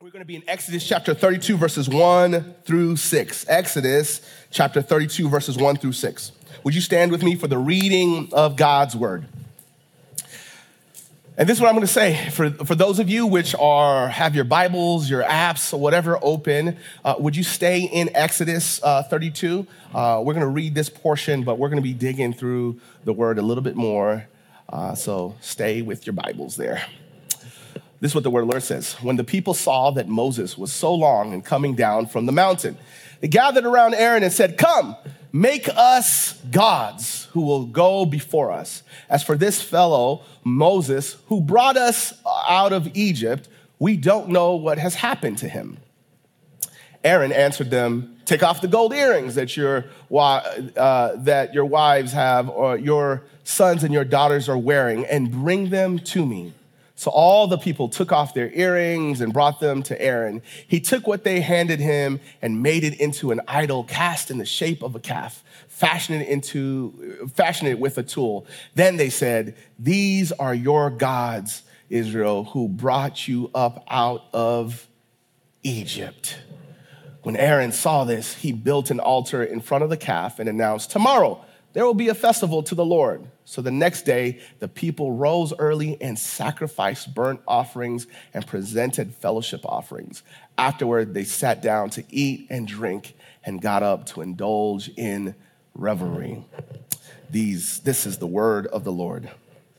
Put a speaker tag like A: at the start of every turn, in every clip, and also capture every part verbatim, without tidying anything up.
A: We're going to be in Exodus chapter thirty-two, verses one through six. Exodus chapter thirty-two, verses one through six. Would you stand with me for the reading of God's word? And this is what I'm going to say. For, for those of you which are have your Bibles, your apps, or whatever open, uh, would you stay in Exodus uh, thirty-two? Uh, we're going to read this portion, but we're going to be digging through the word a little bit more. Uh, so stay with your Bibles there. This is what the word of the Lord says. When the people saw that Moses was so long in coming down from the mountain, they gathered around Aaron and said, "Come, make us gods who will go before us. As for this fellow, Moses, who brought us out of Egypt, we don't know what has happened to him." Aaron answered them, "Take off the gold earrings that your, uh, that your wives have, or your sons and your daughters are wearing, and bring them to me." So all the people took off their earrings and brought them to Aaron. He took what they handed him and made it into an idol cast in the shape of a calf, fashioned it into, fashioned it with a tool. Then they said, "These are your gods, Israel, who brought you up out of Egypt." When Aaron saw this, he built an altar in front of the calf and announced, "Tomorrow there will be a festival to the Lord." So the next day, the people rose early and sacrificed burnt offerings and presented fellowship offerings. Afterward, they sat down to eat and drink and got up to indulge in revelry. These, this is the word of the Lord.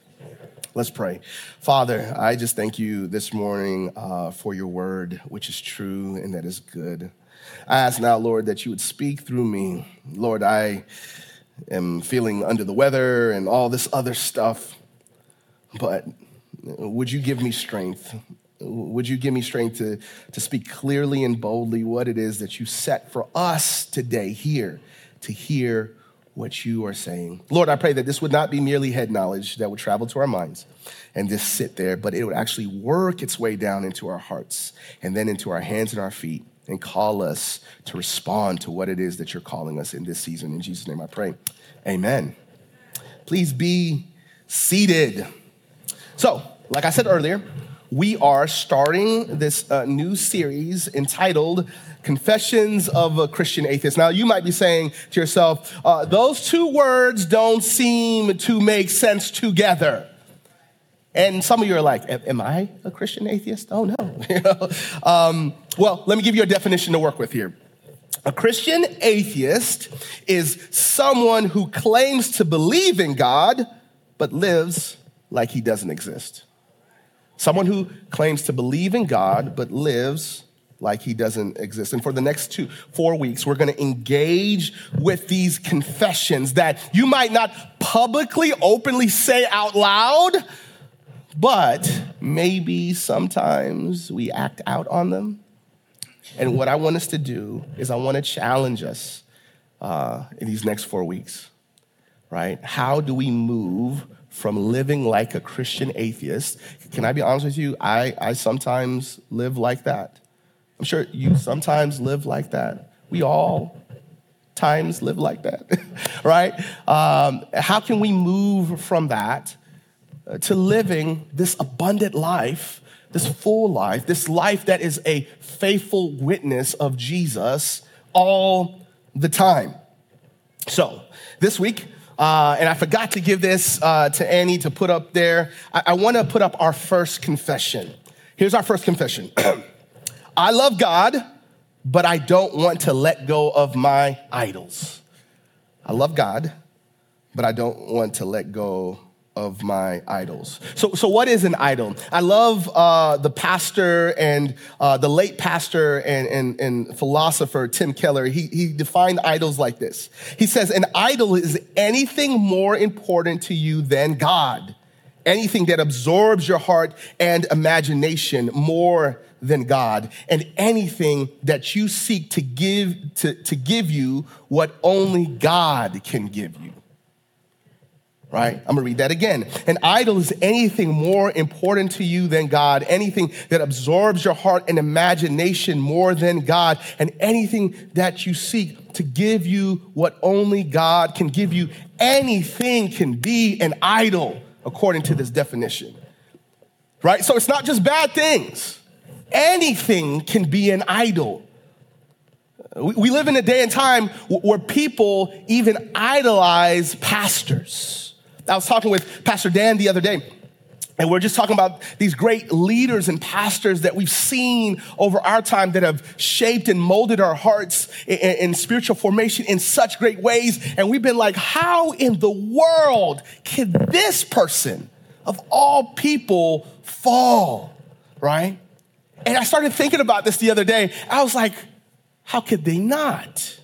A: Let's pray. Father, I just thank you this morning uh, for your word, which is true and that is good. I ask now, Lord, that you would speak through me. Lord, I am feeling under the weather and all this other stuff, but would you give me strength? Would you give me strength to, to speak clearly and boldly what it is that you set for us today here to hear what you are saying? Lord, I pray that this would not be merely head knowledge that would travel to our minds and just sit there, but it would actually work its way down into our hearts and then into our hands and our feet, and call us to respond to what it is that you're calling us in this season. In Jesus' name I pray, amen. Please be seated. So, like I said earlier, we are starting this uh, new series entitled Confessions of a Christian Atheist. Now, you might be saying to yourself, uh, those two words don't seem to make sense together. And some of you are like, "Am I a Christian atheist?" Oh, no. You know? um, well, let me give you a definition to work with here. A Christian atheist is someone who claims to believe in God, but lives like he doesn't exist. Someone who claims to believe in God, but lives like he doesn't exist. And for the next two, four weeks, we're going to engage with these confessions that you might not publicly, openly say out loud, but maybe sometimes we act out on them. And what I want us to do is I want to challenge us uh, in these next four weeks, right? How do we move from living like a Christian atheist? Can I be honest with you? I, I sometimes live like that. I'm sure you sometimes live like that. We all times live like that, right? Um, how can we move from that to living this abundant life, this full life, this life that is a faithful witness of Jesus all the time? So this week, uh, and I forgot to give this uh, to Annie to put up there, I, I want to put up our first confession. Here's our first confession. I love God, but I don't want to let go of my idols. I love God, but I don't want to let go of my idols. So, so what is an idol? I love uh, the pastor and uh, the late pastor and, and, and philosopher Tim Keller. He, he defined idols like this. He says, an idol is anything more important to you than God, anything that absorbs your heart and imagination more than God, and anything that you seek to give to, to give you what only God can give you. Right? I'm gonna read that again. An idol is anything more important to you than God, anything that absorbs your heart and imagination more than God, and anything that you seek to give you what only God can give you. Anything can be an idol, according to this definition. Right? So it's not just bad things. anything can be an idol. We, we live in a day and time where people even idolize pastors. I was talking with Pastor Dan the other day, and we're just talking about these great leaders and pastors that we've seen over our time that have shaped and molded our hearts in, in spiritual formation in such great ways. And we've been like, how in the world can this person of all people fall, right? And I started thinking about this the other day. I was like, how could they not?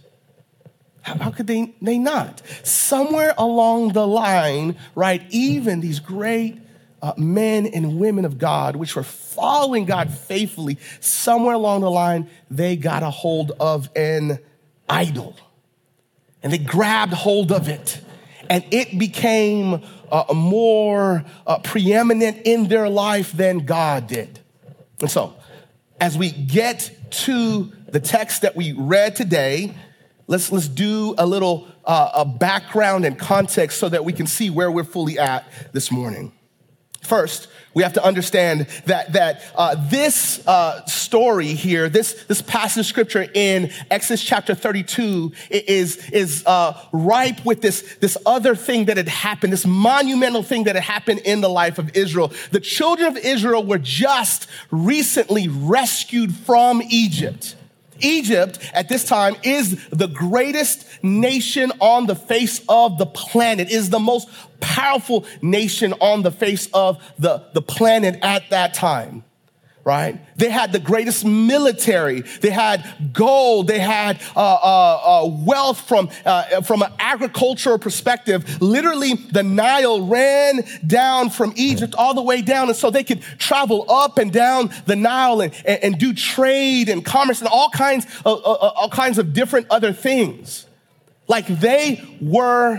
A: How, how could they, they not? Somewhere along the line, right, even these great Uh, men and women of God, which were following God faithfully, somewhere along the line, they got a hold of an idol. And they grabbed hold of it. And it became uh, more uh, preeminent in their life than God did. And so, as we get to the text that we read today, let's, let's do a little uh, a background and context so that we can see where we're fully at this morning. First, we have to understand that that uh, this uh, story here, this this passage of scripture in Exodus chapter thirty-two is is uh, ripe with this this other thing that had happened, this monumental thing that had happened in the life of Israel. The children of Israel were just recently rescued from Egypt. Egypt at this time is the greatest nation on the face of the planet, is the most powerful nation on the face of the, the planet at that time, right? They had the greatest military. They had gold. They had uh, uh, uh, wealth from, uh, from an agricultural perspective. Literally, the Nile ran down from Egypt all the way down. And so they could travel up and down the Nile and, and, and do trade and commerce and all kinds of, uh, all kinds of different other things. Like they were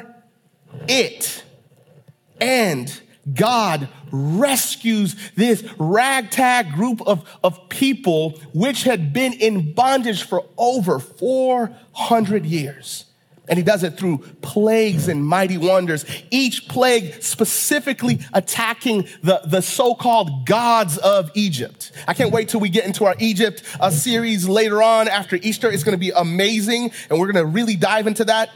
A: it. And God rescues this ragtag group of, of people which had been in bondage for over four hundred years. And he does it through plagues and mighty wonders, each plague specifically attacking the, the so-called gods of Egypt. I can't wait till we get into our Egypt uh, series later on after Easter. It's going to be amazing, and we're going to really dive into that.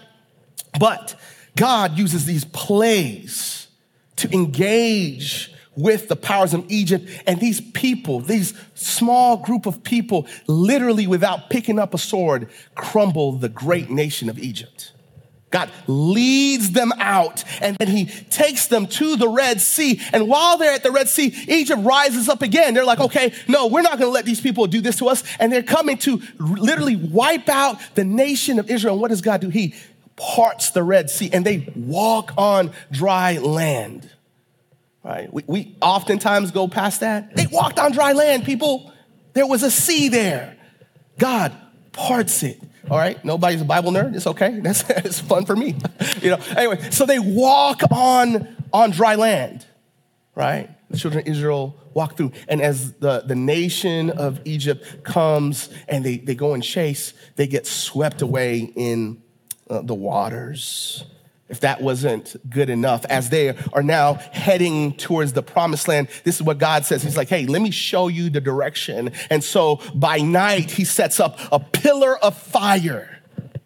A: But God uses these plagues to engage with the powers of Egypt. And these people, these small group of people, literally without picking up a sword, crumble the great nation of Egypt. God leads them out, and then he takes them to the Red Sea. And while they're at the Red Sea, Egypt rises up again. They're like, okay, no, we're not going to let these people do this to us. And they're coming to literally wipe out the nation of Israel. And what does God do? He parts the Red Sea, and they walk on dry land. Right? We, we oftentimes go past that. They walked on dry land, people. There was a sea there. God parts it. All right? Nobody's a Bible nerd. It's okay. That's it's fun for me. You know. Anyway, so they walk on on dry land. Right? The children of Israel walk through. And as the, the nation of Egypt comes and they, they go and chase, they get swept away in uh, the waters. If that wasn't good enough, as they are now heading towards the promised land, this is what God says. He's like, hey, let me show you the direction. And so by night, he sets up a pillar of fire,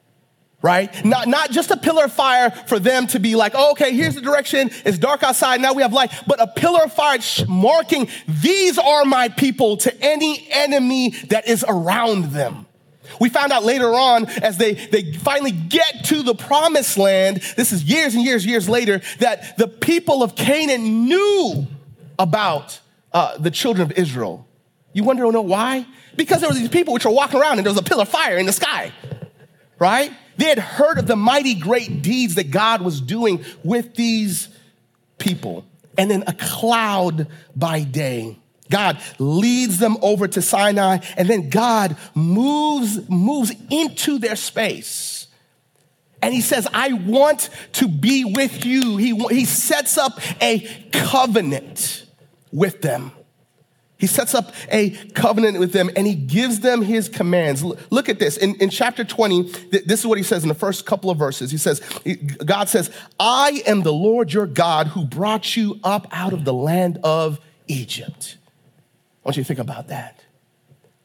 A: right? Not, not just a pillar of fire for them to be like, oh, okay, here's the direction. It's dark outside. Now we have light. But a pillar of fire marking, these are my people, to any enemy that is around them. We found out later on, as they, they finally get to the promised land, this is years and years, years later, that the people of Canaan knew about uh, the children of Israel. You wonder, know why? Because there were these people which are walking around and there was a pillar of fire in the sky, right? They had heard of the mighty great deeds that God was doing with these people. And then a cloud by day. God leads them over to Sinai, and then God moves, moves into their space. And he says, I want to be with you. He, he sets up a covenant with them. He sets up a covenant with them, and he gives them his commands. Look at this. In, in chapter twenty, this is what he says in the first couple of verses. He says, God says, I am the Lord your God who brought you up out of the land of Egypt. I want you to think about that.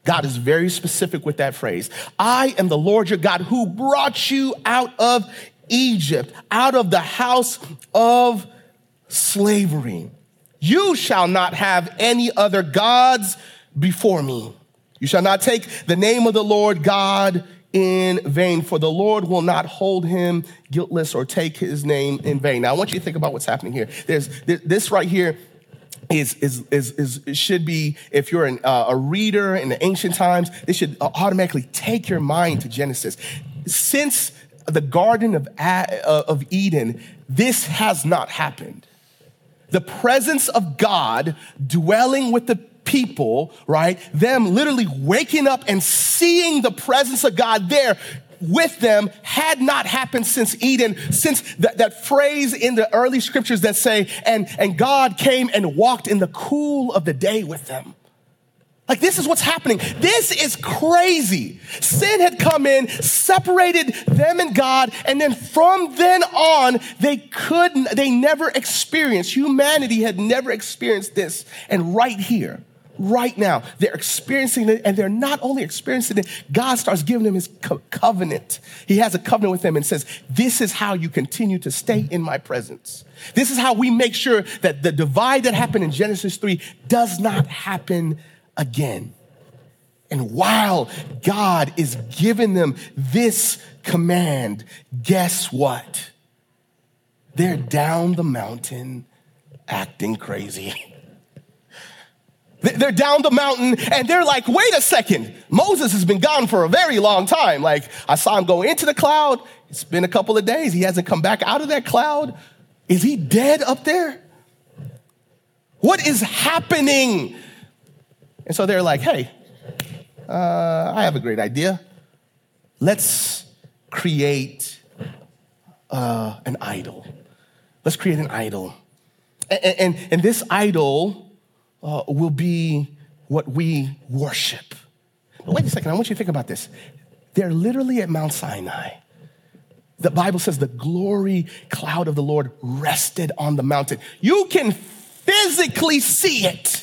A: God is very specific with that phrase. I am the Lord your God who brought you out of Egypt, out of the house of slavery. You shall not have any other gods before me. You shall not take the name of the Lord God in vain, for the Lord will not hold him guiltless or take his name in vain. Now, I want you to think about what's happening here. There's this right here is, is, is, is it should be, if you're an, uh, a reader in the ancient times, this should automatically take your mind to Genesis. Since the Garden of, of Eden, this has not happened. The presence of God dwelling with the people, right? Them literally waking up and seeing the presence of God there with them had not happened since Eden, since that, that phrase in the early scriptures that say, and, and God came and walked in the cool of the day with them. Like, this is what's happening. This is crazy. Sin had come in, separated them and God, and then from then on, they couldn't, they never experienced, humanity had never experienced this. And right here, right now, they're experiencing it, and they're not only experiencing it, God starts giving them his co- covenant. He has a covenant with them and says, this is how you continue to stay in my presence. This is how we make sure that the divide that happened in Genesis three does not happen again. And while God is giving them this command, guess what? They're down the mountain acting crazy. They're down the mountain and they're like, wait a second. Moses has been gone for a very long time. Like, I saw him go into the cloud. It's been a couple of days. He hasn't come back out of that cloud. Is he dead up there? What is happening? And so they're like, hey, uh, I have a great idea. Let's create uh, an idol. Let's create an idol. And, and, and this idol uh, will be what we worship. But wait a second, I want you to think about this. They're literally at Mount Sinai. The Bible says the glory cloud of the Lord rested on the mountain. You can physically see it.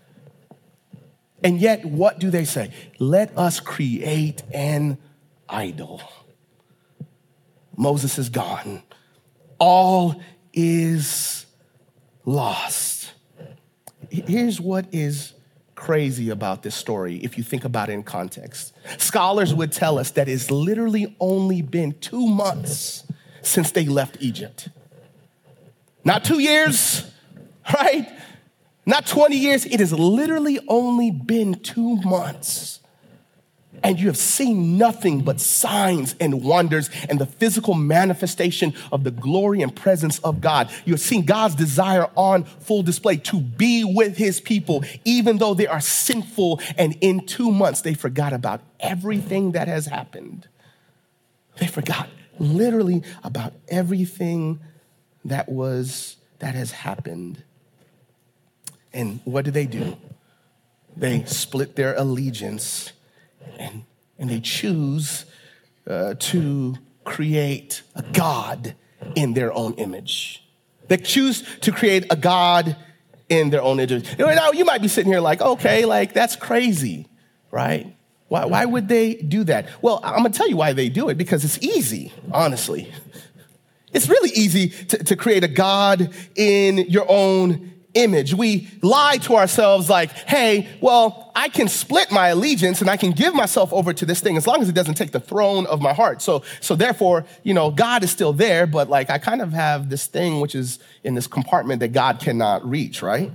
A: And yet, what do they say? Let us create an idol. Moses is gone. All is lost. Here's what is crazy about this story, if you think about it in context. Scholars would tell us that it's literally only been two months since they left Egypt. Not two years, right? Not twenty years, it has literally only been two months. And you have seen nothing but signs and wonders and the physical manifestation of the glory and presence of God. You have seen God's desire on full display to be with his people, even though they are sinful. And in two months, they forgot about everything that has happened. They forgot literally about everything that was, that has happened. And what do they do? They split their allegiance and, and they choose uh, to create a God in their own image. They choose to create a God in their own image. You know, now you might be sitting here like, okay, like that's crazy, right? Why, why would they do that? Well, I'm gonna tell you why they do it, because it's easy, honestly. It's really easy to, to create a God in your own image. We lie to ourselves like, hey, well, I can split my allegiance and I can give myself over to this thing as long as it doesn't take the throne of my heart. So, so therefore, you know, God is still there, but like I kind of have this thing which is in this compartment that God cannot reach, right?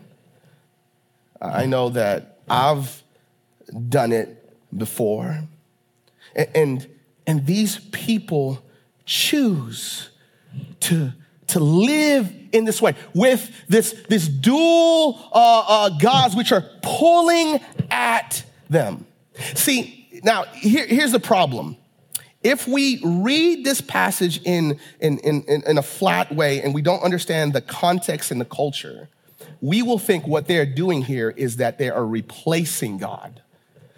A: I know that I've done it before. And, and, and these people choose to to live in this way with this, this dual uh, uh, gods which are pulling at them. See, now here, here's the problem. If we read this passage in, in, in, in a flat way and we don't understand the context and the culture, we will think what they're doing here is that they are replacing God.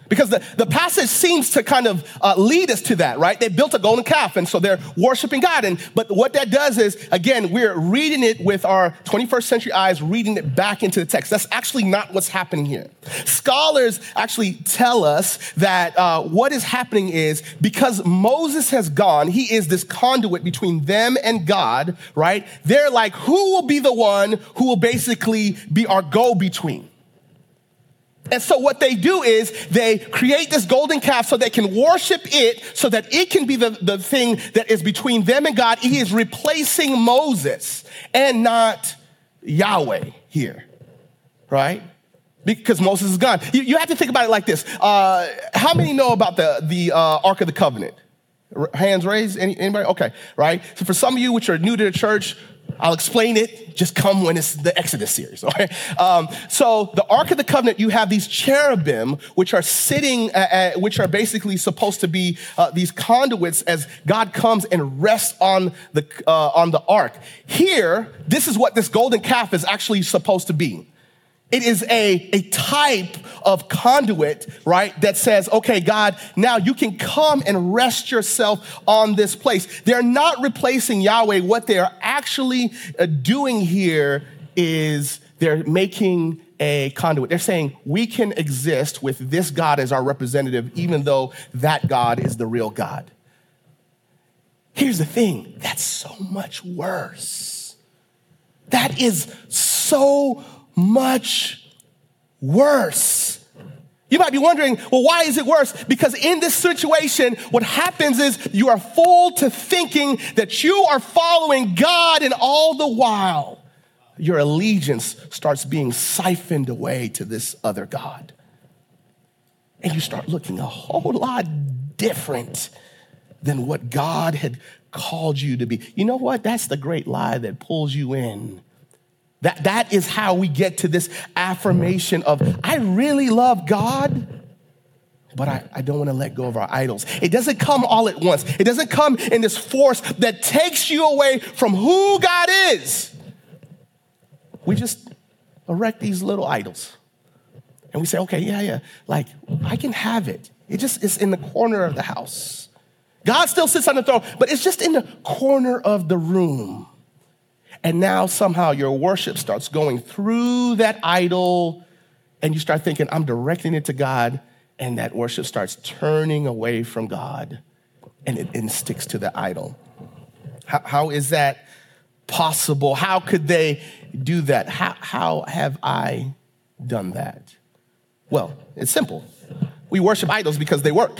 A: Because the, the passage seems to kind of uh, lead us to that, right? They built a golden calf, and so they're worshiping God. And but what that does is, again, we're reading it with our twenty-first century eyes, reading it back into the text. That's actually not what's happening here. Scholars actually tell us that uh, what is happening is because Moses has gone, he is this conduit between them and God, right? They're like, who will be the one who will basically be our go-between? And so what they do is they create this golden calf so they can worship it, so that it can be the, the thing that is between them and God. He is replacing Moses and not Yahweh here, right? Because Moses is gone. You, you have to think about it like this. Uh, how many know about the, the uh, Ark of the Covenant? Hands raised? Any, anybody? Okay, right? So for some of you which are new to the church, I'll explain it. Just come when it's the Exodus series, okay? Um, so the Ark of the Covenant, you have these cherubim, which are sitting, uh, uh, which are basically supposed to be uh, these conduits as God comes and rests on the uh, on the Ark. Here, this is what this golden calf is actually supposed to be. It is a, a type of conduit, right, that says, okay, God, now you can come and rest yourself on this place. They're not replacing Yahweh. What they're actually uh, doing here is they're making a conduit. They're saying we can exist with this God as our representative, even though that God is the real God. Here's the thing, that's so much worse. That is so much worse. You might be wondering, well, why is it worse? Because in this situation, what happens is you are fooled to thinking that you are following God, and all the while, your allegiance starts being siphoned away to this other God. And you start looking a whole lot different than what God had called you to be. You know what? That's the great lie that pulls you in. That, that is how we get to this affirmation of, I really love God, but I, I don't want to let go of our idols. It doesn't come all at once. It doesn't come in this force that takes you away from who God is. We just erect these little idols. And we say, okay, yeah, yeah, like, I can have it. It just is in the corner of the house. God still sits on the throne, but it's just in the corner of the room. And now somehow your worship starts going through that idol, and you start thinking, I'm directing it to God, and that worship starts turning away from God, and it and sticks to the idol. How, how is that possible? How could they do that? How, how have I done that? Well, it's simple. We worship idols because they work.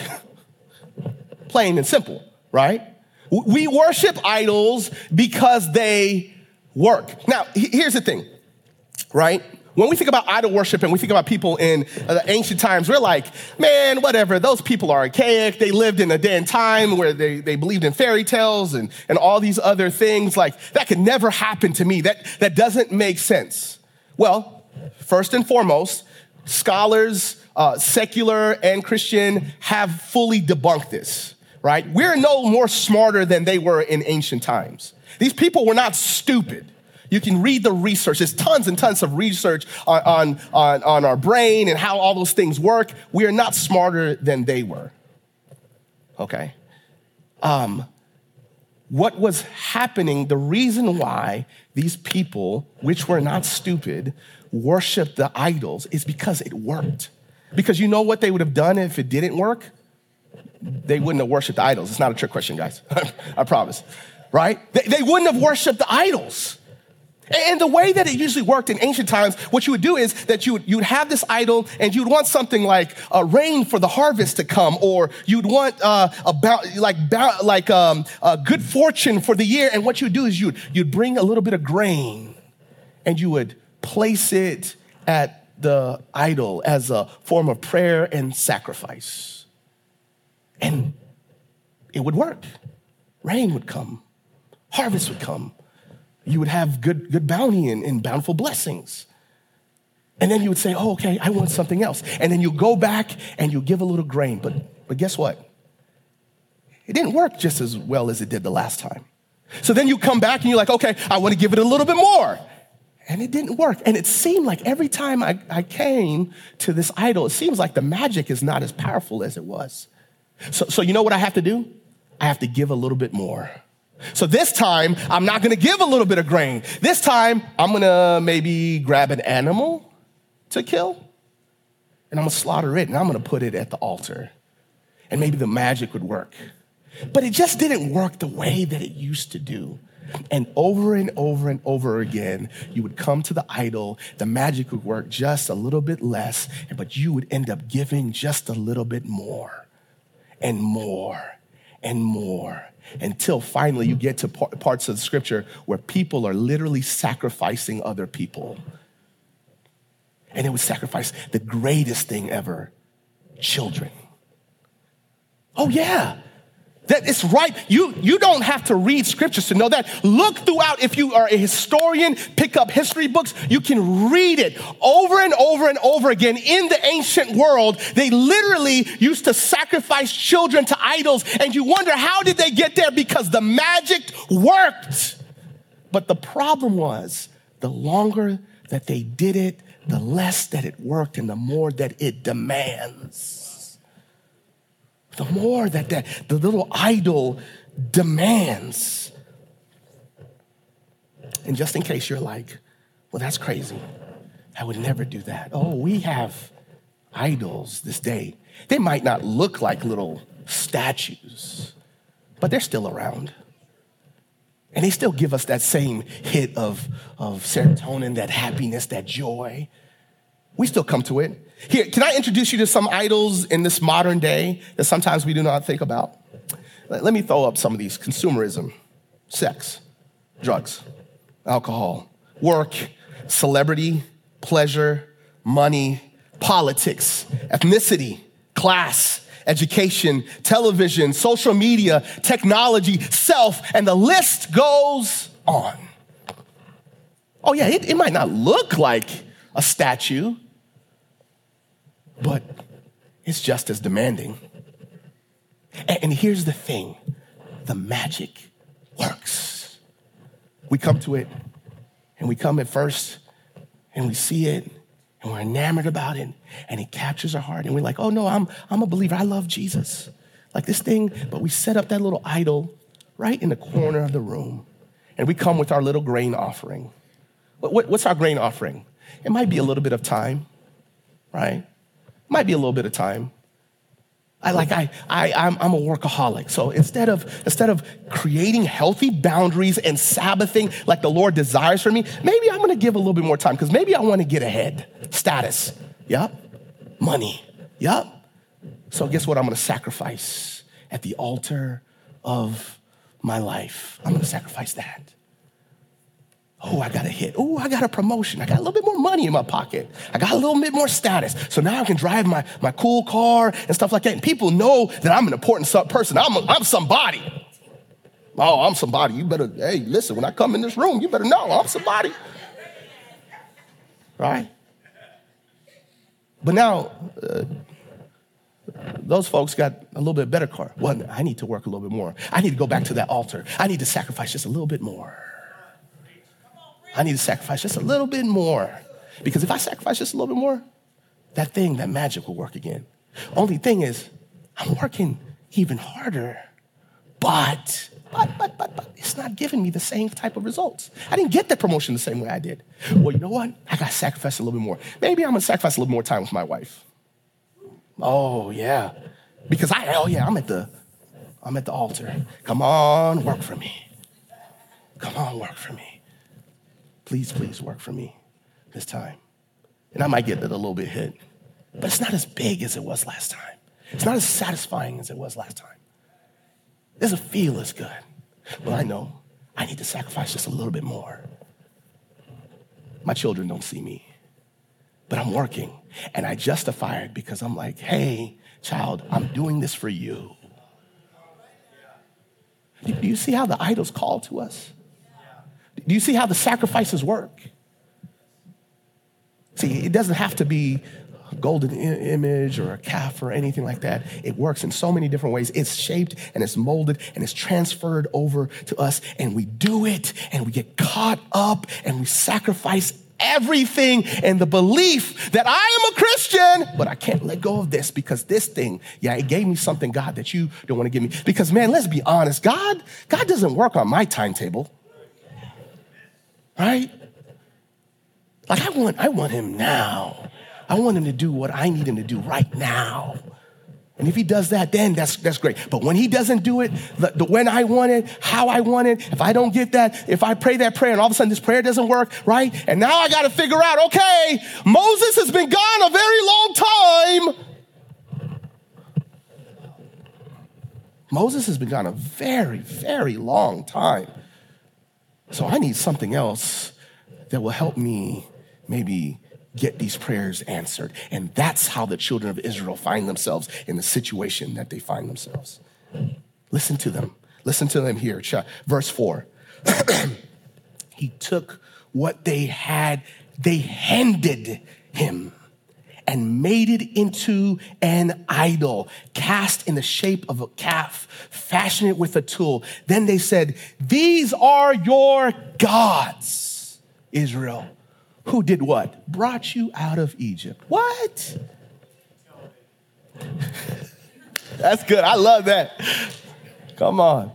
A: Plain and simple, right? We worship idols because they work. Now, here's the thing, right? When we think about idol worship and we think about people in uh, ancient times, we're like, man, whatever, those people are archaic. They lived in a day and time where they, they believed in fairy tales and, and all these other things. Like, that could never happen to me. That, that doesn't make sense. Well, first and foremost, scholars, uh, secular and Christian, have fully debunked this, right? We're no more smarter than they were in ancient times. These people were not stupid. You can read the research. There's tons and tons of research on, on, on, on our brain and how all those things work. We are not smarter than they were, okay? Um, what was happening, the reason why these people, which were not stupid, worshiped the idols is because it worked. Because you know what they would have done if it didn't work? They wouldn't have worshiped the idols. It's not a trick question, guys. I promise. Right? They, they wouldn't have worshiped the idols. And the way that it usually worked in ancient times, what you would do is that you would, you would have this idol and you'd want something like uh, rain for the harvest to come, or you'd want uh, about like like um, uh, good fortune for the year. And what you would do is you'd, you'd bring a little bit of grain and you would place it at the idol as a form of prayer and sacrifice. And it would work. Rain would come. Harvest would come. You would have good, good bounty and, and bountiful blessings. And then you would say, oh, okay, I want something else. And then you go back and you give a little grain. But, but guess what? It didn't work just as well as it did the last time. So then you come back and you're like, okay, I want to give it a little bit more. And it didn't work. And it seemed like every time I, I came to this idol, it seems like the magic is not as powerful as it was. So, so you know what I have to do? I have to give a little bit more. So this time, I'm not gonna give a little bit of grain. This time, I'm gonna maybe grab an animal to kill, and I'm gonna slaughter it, and I'm gonna put it at the altar. And maybe the magic would work. But it just didn't work the way that it used to do. And over and over and over again, you would come to the idol, the magic would work just a little bit less, but you would end up giving just a little bit more and more and more until finally you get to parts of the scripture where people are literally sacrificing other people. And it would sacrifice the greatest thing ever, children. Oh yeah. That it's right. You, you don't have to read scriptures to know that. Look throughout. If you are a historian, pick up history books. You can read it over and over and over again. In the ancient world, they literally used to sacrifice children to idols. And you wonder, how did they get there? Because the magic worked. But the problem was, the longer that they did it, the less that it worked and the more that it demands. The more that, that the little idol demands. And just in case you're like, well, that's crazy. I would never do that. Oh, we have idols this day. They might not look like little statues, but they're still around. And they still give us that same hit of, of serotonin, that happiness, that joy. We still come to it. Here, can I introduce you to some idols in this modern day that sometimes we do not think about? Let me throw up some of these. Consumerism, sex, drugs, alcohol, work, celebrity, pleasure, money, politics, ethnicity, class, education, television, social media, technology, self, and the list goes on. Oh yeah, it, it might not look like a statue, but it's just as demanding. And, and here's the thing, the magic works. We come to it, and we come at first, and we see it, and we're enamored about it, and it captures our heart, and we're like, oh no, I'm, I'm a believer, I love Jesus. Like this thing, but we set up that little idol right in the corner of the room, and we come with our little grain offering. What, what, what's our grain offering? It might be a little bit of time, right? Might be a little bit of time. I like I I I'm, I'm a workaholic. So instead of instead of creating healthy boundaries and Sabbathing like the Lord desires for me, maybe I'm going to give a little bit more time because maybe I want to get ahead. Status, yep. Money, yep. So guess what? I'm going to sacrifice at the altar of my life. I'm going to sacrifice that. Oh, I got a hit. Oh, I got a promotion. I got a little bit more money in my pocket. I got a little bit more status. So now I can drive my, my cool car and stuff like that. And people know that I'm an important person. I'm, a, I'm somebody. Oh, I'm somebody. You better, hey, listen, when I come in this room, you better know I'm somebody. Right? But now, uh, those folks got a little bit better car. Well, I need to work a little bit more. I need to go back to that altar. I need to sacrifice just a little bit more. I need to sacrifice just a little bit more. Because if I sacrifice just a little bit more, that thing, that magic will work again. Only thing is, I'm working even harder, but, but, but, but, but, it's not giving me the same type of results. I didn't get that promotion the same way I did. Well, you know what? I got to sacrifice a little bit more. Maybe I'm going to sacrifice a little more time with my wife. Oh, yeah. Because I, oh yeah, I'm at the, I'm at the altar. Come on, work for me. Come on, work for me. Please, please work for me this time. And I might get it a little bit hit, but it's not as big as it was last time. It's not as satisfying as it was last time. It doesn't feel as good. Well, I know I need to sacrifice just a little bit more. My children don't see me, but I'm working, and I justify it because I'm like, hey, child, I'm doing this for you. Do you see how the idols call to us? Do you see how the sacrifices work? See, it doesn't have to be golden I- image or a calf or anything like that. It works in so many different ways. It's shaped and it's molded and it's transferred over to us, and we do it and we get caught up and we sacrifice everything in the belief that I am a Christian, but I can't let go of this because this thing, yeah, it gave me something, God, that you don't want to give me. Because man, let's be honest, God, God doesn't work on my timetable, right? Like I want, I want him now. I want him to do what I need him to do right now. And if he does that, then that's that's great. But when he doesn't do it, the, the when I want it, how I want it, if I don't get that, if I pray that prayer and all of a sudden this prayer doesn't work, right? And now I got to figure out, okay, Moses has been gone a very long time. Moses has been gone a very, very long time. So I need something else that will help me maybe get these prayers answered. And that's how the children of Israel find themselves in the situation that they find themselves. Listen to them. Listen to them here. Verse four. He took what they had, they handed him and made it into an idol, cast in the shape of a calf, fashioned it with a tool. Then they said, these are your gods, Israel. Who did what? Brought you out of Egypt. What? That's good. I love that. Come on.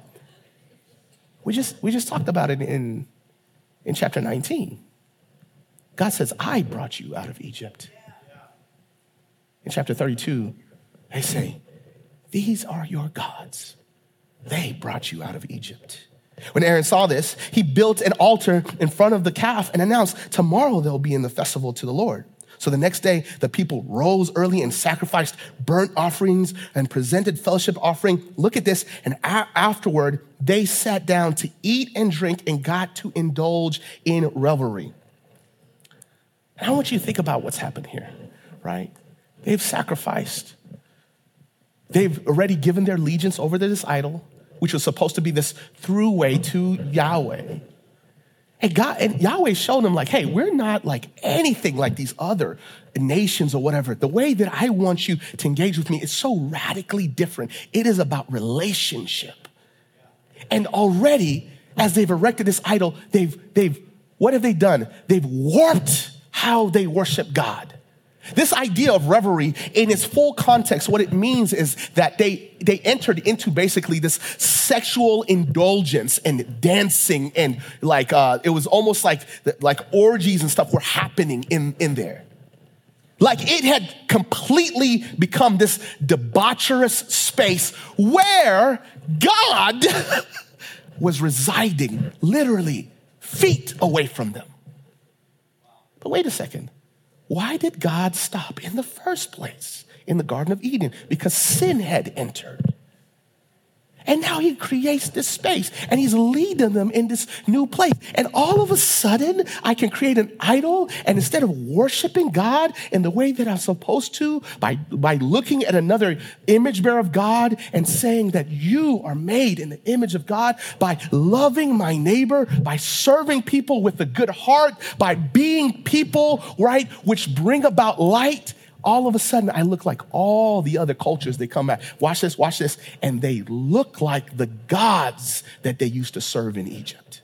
A: We just we just talked about it in, in chapter nineteen. God says, I brought you out of Egypt. In chapter thirty-two, they say, these are your gods. They brought you out of Egypt. When Aaron saw this, he built an altar in front of the calf and announced, tomorrow they'll be in the festival to the Lord. So the next day, the people rose early and sacrificed burnt offerings and presented fellowship offering. Look at this. And a- afterward, they sat down to eat and drink and got to indulge in revelry. And I want you to think about what's happened here, right? They've sacrificed. They've already given their allegiance over to this idol, which was supposed to be this throughway to Yahweh. And God and Yahweh showed them like, hey, we're not like anything like these other nations or whatever. The way that I want you to engage with me is so radically different. It is about relationship. And already, as they've erected this idol, they've, they've, what have they done? They've warped how they worship God. This idea of revelry in its full context, what it means is that they, they entered into basically this sexual indulgence and dancing, and like, uh, it was almost like, like orgies and stuff were happening in, in there. Like it had completely become this debaucherous space where God was residing literally feet away from them. But wait a second. Why did God stop in the first place in the Garden of Eden? Because sin had entered. And now he creates this space and he's leading them in this new place. And all of a sudden, I can create an idol, and instead of worshiping God in the way that I'm supposed to, by, by looking at another image bearer of God and saying that you are made in the image of God, by loving my neighbor, by serving people with a good heart, by being people, right, which bring about light, all of a sudden, I look like all the other cultures they come at. Watch this, watch this. And they look like the gods that they used to serve in Egypt.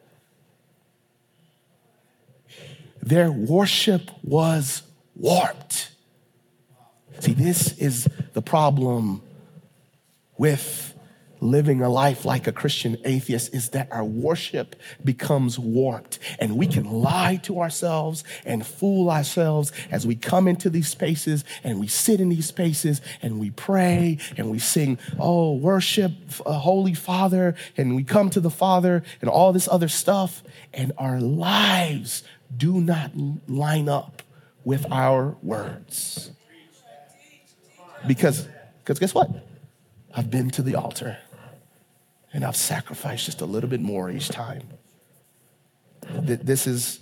A: Their worship was warped. See, this is the problem with living a life like a Christian atheist, is that our worship becomes warped, and we can lie to ourselves and fool ourselves as we come into these spaces and we sit in these spaces and we pray and we sing, oh, worship uh, Holy Father, and we come to the Father and all this other stuff, and our lives do not line up with our words. Because, because guess what? I've been to the altar and I've sacrificed just a little bit more each time. This is,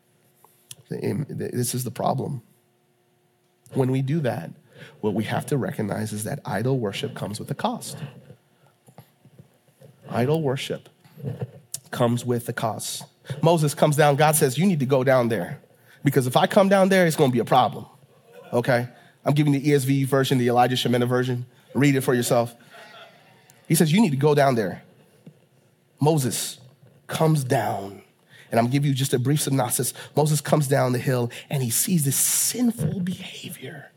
A: this is the problem. When we do that, what we have to recognize is that idol worship comes with a cost. Idol worship comes with a cost. Moses comes down, God says, you need to go down there, because if I come down there, it's going to be a problem. okay? I'm giving the E S V version, the Elijah Shemina version. Read it for yourself. He says, you need to go down there. Moses comes down, and I'm gonna give you just a brief synopsis. Moses comes down the hill, and he sees this sinful behavior.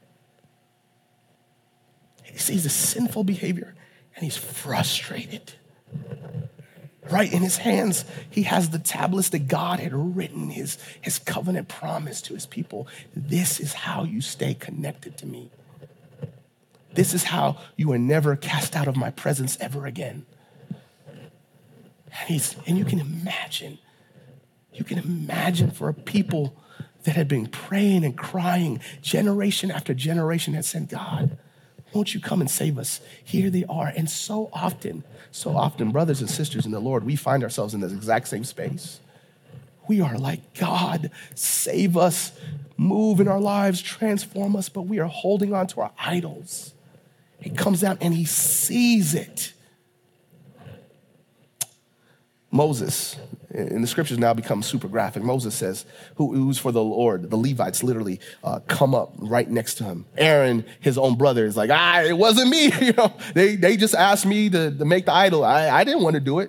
A: He sees this sinful behavior, and he's frustrated. Right in his hands, he has the tablets that God had written, his, his covenant promise to his people. This is how you stay connected to me. This is how you are never cast out of my presence ever again. And, he's, and you can imagine, you can imagine for a people that had been praying and crying, generation after generation had said, God, won't you come and save us? Here they are. And so often, so often, brothers and sisters in the Lord, we find ourselves in this exact same space. We are like, God, save us, move in our lives, transform us, but we are holding on to our idols. He comes out and he sees it. Moses, and the scriptures now become super graphic. Moses says, who, who's for the Lord? The Levites literally uh, come up right next to him. Aaron, his own brother, is like, ah, it wasn't me. You know, they, they just asked me to, to make the idol. I, I didn't want to do it.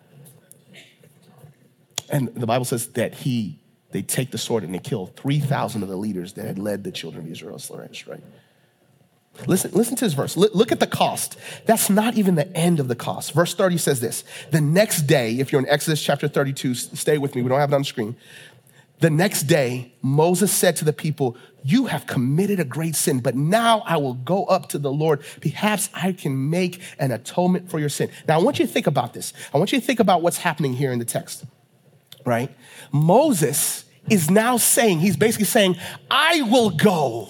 A: And the Bible says that he, they take the sword and they kill three thousand of the leaders that had led the children of Israel astray, right? Listen, listen to this verse. Look at the cost. That's not even the end of the cost. Verse thirty says this. The next day, if you're in Exodus chapter thirty-two, stay with me. We don't have it on the screen. The next day, Moses said to the people, you have committed a great sin, but now I will go up to the Lord. Perhaps I can make an atonement for your sin. Now, I want you to think about this. I want you to think about what's happening here in the text, right? Moses is now saying, he's basically saying, I will go.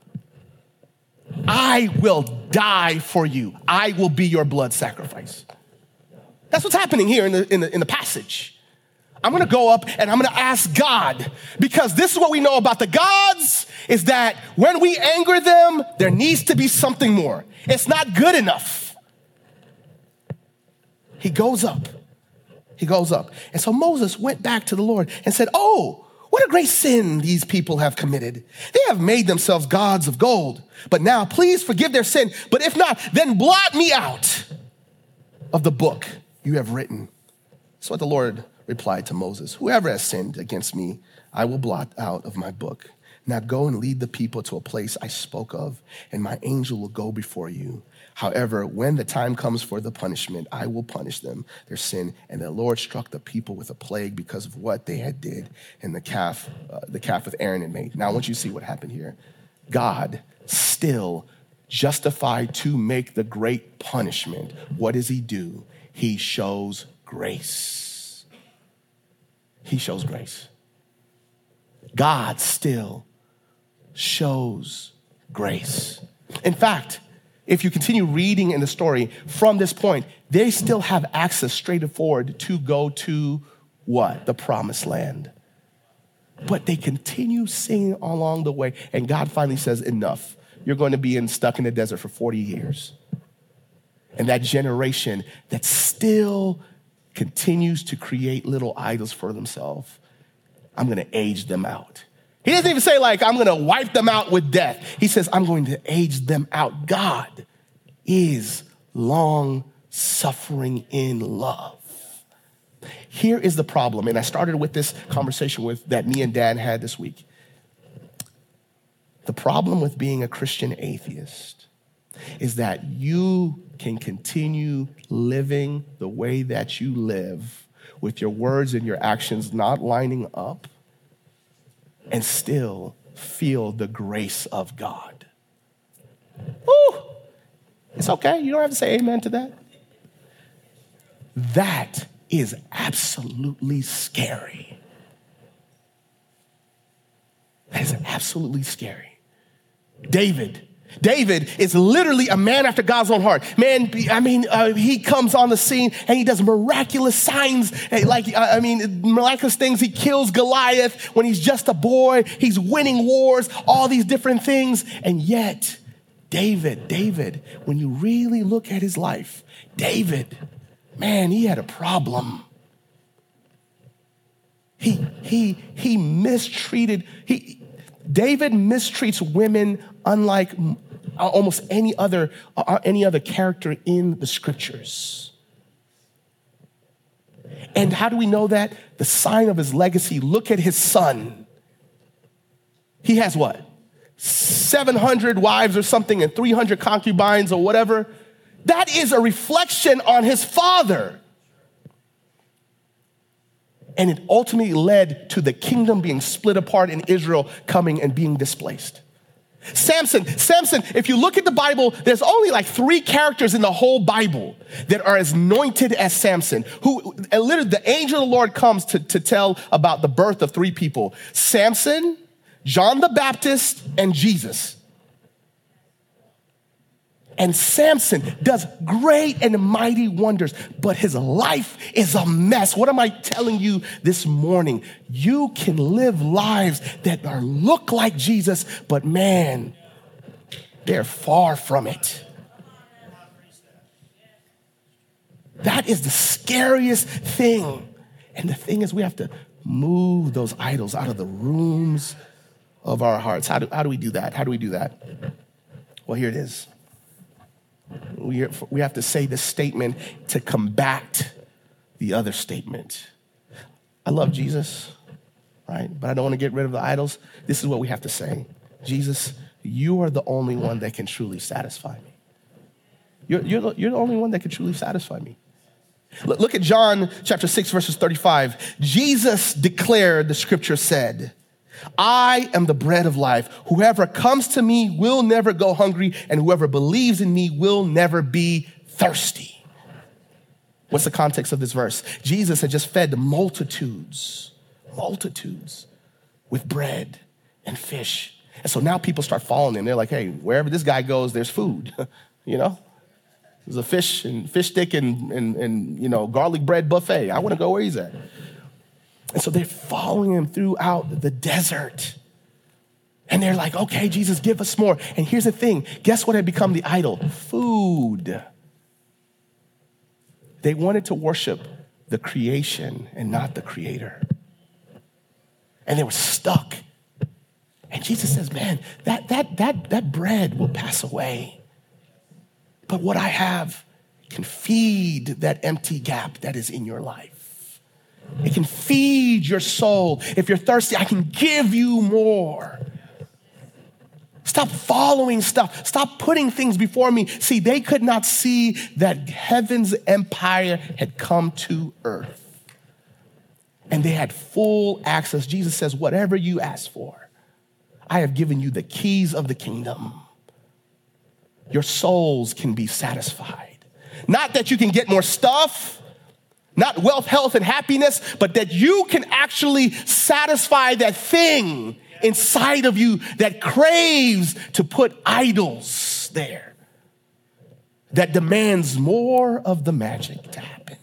A: I will die for you. I will be your blood sacrifice. That's what's happening here in the, in the, in the passage. I'm gonna go up and I'm gonna ask God, because this is what we know about the gods, is that when we anger them, there needs to be something more. It's not good enough. He goes up. He goes up. And so Moses went back to the Lord and said, oh, what a great sin these people have committed. They have made themselves gods of gold. But now please forgive their sin. But if not, then blot me out of the book you have written. That's what the Lord replied to Moses. Whoever has sinned against me, I will blot out of my book. Now go and lead the people to a place I spoke of, and my angel will go before you. However, when the time comes for the punishment, I will punish them, their sin. And the Lord struck the people with a plague because of what they had did in the calf, uh, the calf with Aaron had made. Now I want you to see what happened here. God still justified to make the great punishment. What does he do? He shows grace. He shows grace. God still shows grace. In fact, if you continue reading in the story from this point, they still have access straight forward to go to what? The promised land. But they continue singing along the way. And God finally says, enough. You're going to be in, stuck in the desert for forty years. And that generation that still continues to create little idols for themselves, I'm going to age them out. He doesn't even say like, I'm going to wipe them out with death. He says, I'm going to age them out. God is long suffering in love. Here is the problem. And I started with this conversation with that me and Dan had this week. The problem with being a Christian atheist is that you can continue living the way that you live with your words and your actions not lining up and still feel the grace of God. Woo! It's okay. You don't have to say amen to that. That is absolutely scary. That is absolutely scary. David. David is literally a man after God's own heart. Man, I mean, uh, he comes on the scene and he does miraculous signs. Like, I mean, miraculous things. He kills Goliath when he's just a boy. He's winning wars, all these different things. And yet, David, David, when you really look at his life, David, man, he had a problem. He, he, he mistreated, he, David mistreats women unlike almost any other, uh, any other character in the scriptures. And how do we know that? The sign of his legacy. Look at his son. He has what? seven hundred wives or something and three hundred concubines or whatever. That is a reflection on his father. And it ultimately led to the kingdom being split apart in Israel coming and being displaced. Samson, Samson, if you look at the Bible, there's only like three characters in the whole Bible that are as anointed as Samson, who literally the angel of the Lord comes to, to tell about the birth of three people: Samson, John the Baptist, and Jesus. And Samson does great and mighty wonders, but his life is a mess. What am I telling you this morning? You can live lives that are look like Jesus, but man, they're far from it. That is the scariest thing. And the thing is, we have to move those idols out of the rooms of our hearts. How do, how do we do that? How do we do that? Well, here it is. We, we have to say this statement to combat the other statement. I love Jesus, right? But I don't want to get rid of the idols. This is what we have to say. Jesus, you are the only one that can truly satisfy me. You're, you're, the, you're the only one that can truly satisfy me. Look, look at John chapter six, verses thirty-five. Jesus declared, the scripture said, I am the bread of life. Whoever comes to me will never go hungry, and whoever believes in me will never be thirsty. What's the context of this verse? Jesus had just fed multitudes, multitudes with bread and fish. And so now people start following him. They're like, hey, wherever this guy goes, there's food, you know? There's a fish and fish stick and, and, and you know, garlic bread buffet. I want to go where he's at. And so they're following him throughout the desert. And they're like, okay, Jesus, give us more. And here's the thing. Guess what had become the idol? Food. They wanted to worship the creation and not the creator. And they were stuck. And Jesus says, man, that, that, that, that bread will pass away. But what I have can feed that empty gap that is in your life. It can feed your soul. If you're thirsty, I can give you more. Stop following stuff. Stop putting things before me. See, they could not see that heaven's empire had come to earth. And they had full access. Jesus says, whatever you ask for, I have given you the keys of the kingdom. Your souls can be satisfied. Not that you can get more stuff, not wealth, health, and happiness, but that you can actually satisfy that thing inside of you that craves to put idols there, that demands more of the magic to happen.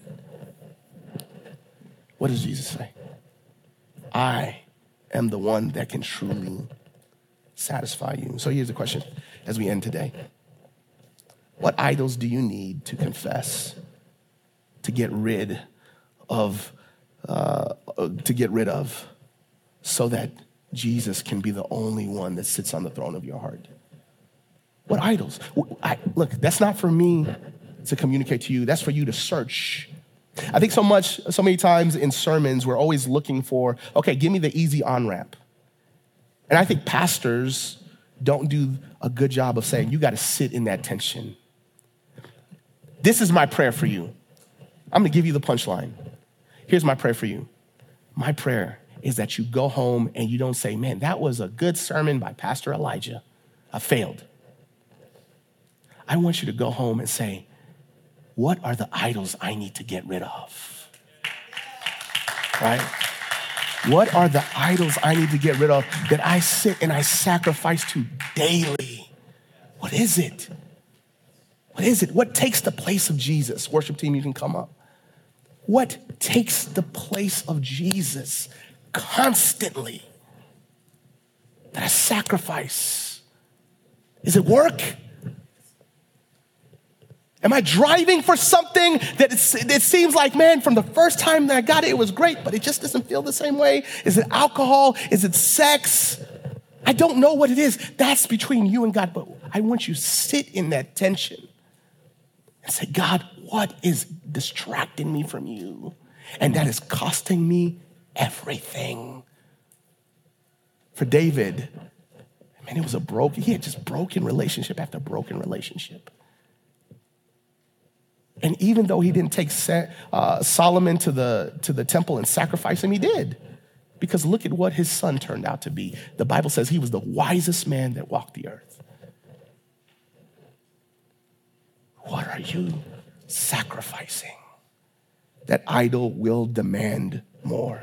A: What does Jesus say? I am the one that can truly satisfy you. So here's the question as we end today. What idols do you need to confess, to get rid of, uh, to get rid of, so that Jesus can be the only one that sits on the throne of your heart? What idols? I, look, that's not for me to communicate to you. That's for you to search. I think so much, so many times in sermons, we're always looking for, okay, give me the easy on-ramp. And I think pastors don't do a good job of saying, you got to sit in that tension. This is my prayer for you. I'm going to give you the punchline. Here's my prayer for you. My prayer is that you go home and you don't say, man, that was a good sermon by Pastor Elijah. I failed. I want you to go home and say, what are the idols I need to get rid of? Right? What are the idols I need to get rid of that I sit and I sacrifice to daily? What is it? What is it? What takes the place of Jesus? Worship team, you can come up. What takes the place of Jesus constantly that I sacrifice? Is it work? Am I driving for something that it's, it seems like, man, from the first time that I got it, it was great, but it just doesn't feel the same way? Is it alcohol? Is it sex? I don't know what it is. That's between you and God. But I want you to sit in that tension and say, God, what is distracting me from you? And that is costing me everything. For David, man, it was a broken, he had just broken relationship after broken relationship. And even though he didn't take uh, Solomon to the, to the temple and sacrifice him, he did. Because look at what his son turned out to be. The Bible says he was the wisest man that walked the earth. What are you sacrificing? That idol will demand more.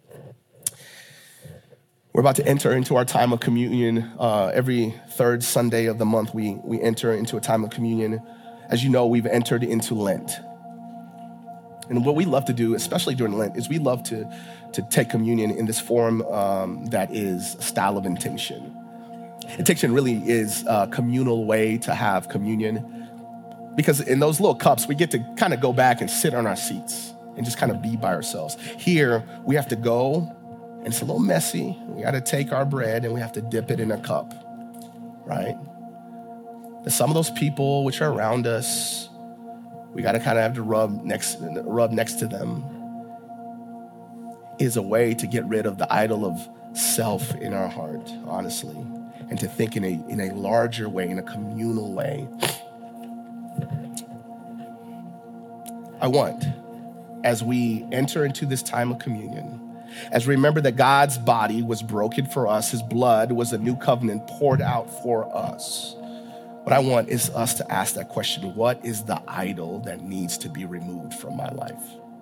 A: We're about to enter into our time of communion. Uh, every third Sunday of the month, we, we enter into a time of communion. As you know, we've entered into Lent. And what we love to do, especially during Lent, is we love to, to take communion in this form um, that is a style of intention. Intention really is a communal way to have communion, because in those little cups, we get to kind of go back and sit on our seats and just kind of be by ourselves. Here, we have to go, and it's a little messy. We got to take our bread and we have to dip it in a cup, right? And some of those people which are around us, we got to kind of have to rub next, rub next to them, is a way to get rid of the idol of self in our heart, honestly, and to think in a, in a larger way, in a communal way. I want, as we enter into this time of communion, as we remember that God's body was broken for us, his blood was a new covenant poured out for us. What I want is us to ask that question: what is the idol that needs to be removed from my life?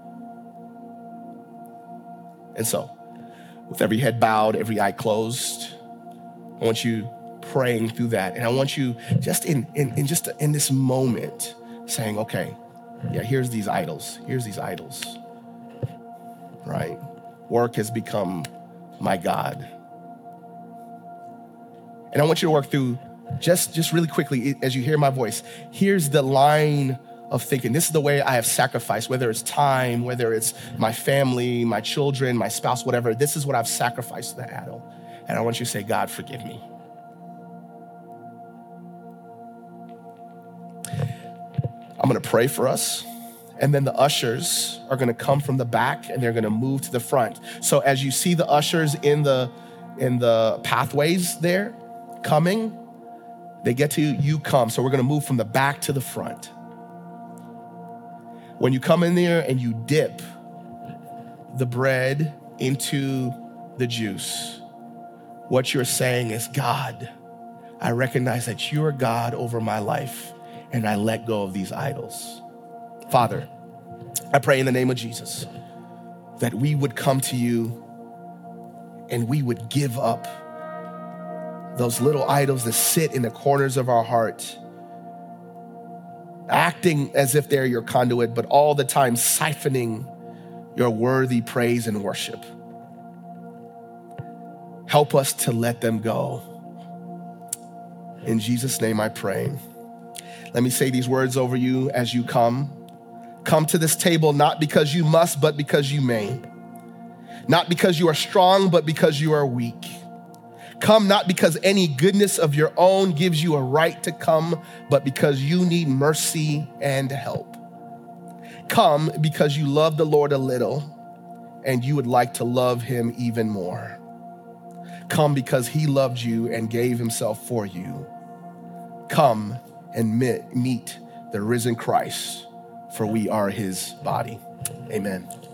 A: And so, with every head bowed, every eye closed, I want you praying through that. And I want you just in, in, in just in this moment saying, okay, yeah, here's these idols. Here's these idols, right? Work has become my God. And I want you to work through Just, just really quickly, as you hear my voice, here's the line of thinking. This is the way I have sacrificed, whether it's time, whether it's my family, my children, my spouse, whatever. This is what I've sacrificed to the idol. And I want you to say, God, forgive me. I'm gonna pray for us. And then the ushers are gonna come from the back and they're gonna move to the front. So as you see the ushers in the, in the pathways there coming, they get to you, you come. So we're gonna move from the back to the front. When you come in there and you dip the bread into the juice, what you're saying is, God, I recognize that you're God over my life, and I let go of these idols. Father, I pray in the name of Jesus that we would come to you and we would give up those little idols that sit in the corners of our heart, acting as if they're your conduit, but all the time siphoning your worthy praise and worship. Help us to let them go. In Jesus' name I pray. Let me say these words over you as you come. Come to this table not because you must, but because you may. Not because you are strong, but because you are weak. Come not because any goodness of your own gives you a right to come, but because you need mercy and help. Come because you love the Lord a little and you would like to love him even more. Come because he loved you and gave himself for you. Come and meet the risen Christ, for we are his body. Amen.